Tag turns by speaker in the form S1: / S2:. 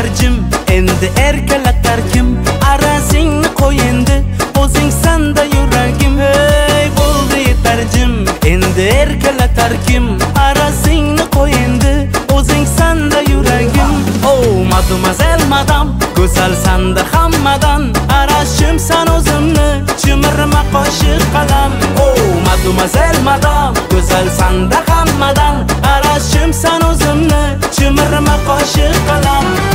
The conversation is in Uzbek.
S1: yetarjim, endi erkalatar kim? Arasingni qo'y endi, o'zing sanda yuragim. Hey, bo'ldi yetarjim, endi erkalatar kim? Arasingni qo'y endi, o'zing sanda yuragim. Oh, mademoiselle madam, go'zal sanda hammadan. Arashim san o'zimni, chimirma qoshiq qalam. Oh, mademoiselle madam, go'zal sanda hammadan. Arashim san o'zimni, chimirma qoshiq qalam.